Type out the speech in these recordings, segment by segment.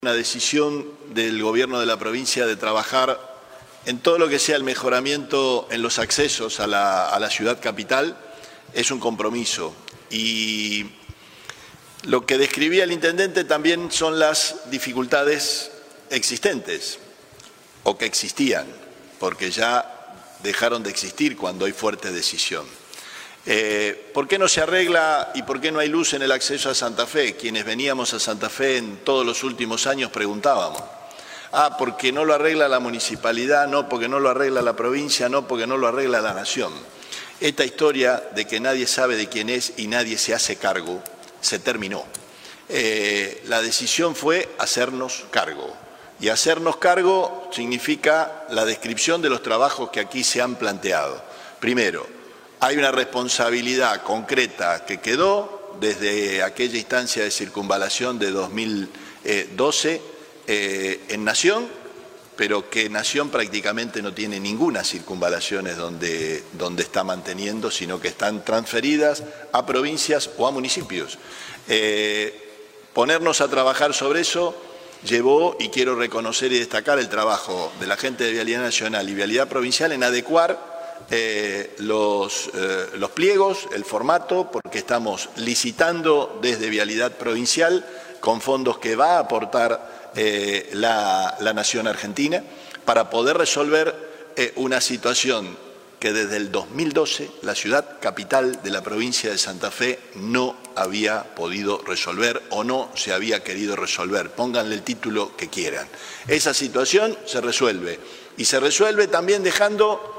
Una decisión del gobierno de la provincia de trabajar en todo lo que sea el mejoramiento en los accesos a la ciudad capital es un compromiso. Y lo que describía el intendente también son las dificultades existentes o que existían, porque ya dejaron de existir cuando hay fuerte decisión. ¿Por qué no se arregla y por qué no hay luz en el acceso a Santa Fe? Quienes veníamos a Santa Fe en todos los últimos años preguntábamos. Porque no lo arregla la municipalidad, no, porque no lo arregla la provincia, no, porque no lo arregla la nación. Esta historia de que nadie sabe de quién es y nadie se hace cargo, se terminó. La decisión fue hacernos cargo. Y hacernos cargo significa la descripción de los trabajos que aquí se han planteado. Primero, hay una responsabilidad concreta que quedó desde aquella instancia de circunvalación de 2012 en Nación, pero que Nación prácticamente no tiene ninguna circunvalaciones donde está manteniendo, sino que están transferidas a provincias o a municipios. Ponernos a trabajar sobre eso llevó, y quiero reconocer y destacar el trabajo de la gente de Vialidad Nacional y Vialidad Provincial en adecuar los pliegos, el formato, porque estamos licitando desde Vialidad Provincial con fondos que va a aportar la Nación Argentina para poder resolver una situación que desde el 2012 la ciudad capital de la provincia de Santa Fe no había podido resolver o no se había querido resolver. Pónganle el título que quieran. Esa situación se resuelve y se resuelve también dejando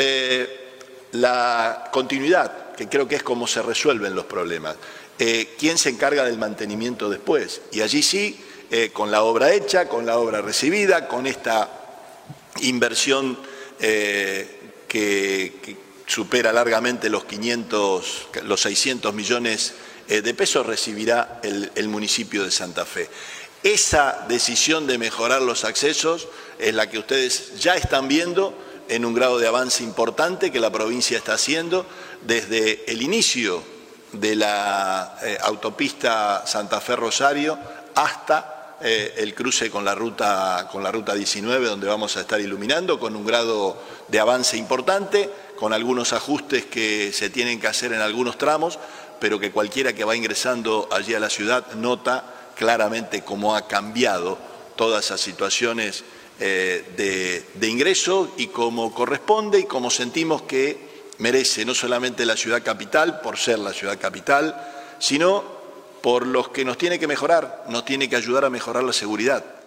la continuidad, que creo que es como se resuelven los problemas. ¿Quién se encarga del mantenimiento después? Y allí sí, con la obra hecha, con la obra recibida, con esta inversión que supera largamente los 600 millones de pesos, recibirá el municipio de Santa Fe. Esa decisión de mejorar los accesos es la que ustedes ya están viendo en un grado de avance importante que la provincia está haciendo desde el inicio de la autopista Santa Fe-Rosario hasta el cruce con la ruta 19, donde vamos a estar iluminando con un grado de avance importante, con algunos ajustes que se tienen que hacer en algunos tramos, pero que cualquiera que va ingresando allí a la ciudad nota claramente cómo ha cambiado todas esas situaciones de ingreso y como corresponde y como sentimos que merece no solamente la ciudad capital por ser la ciudad capital, sino por los que nos tiene que mejorar, nos tiene que ayudar a mejorar la seguridad.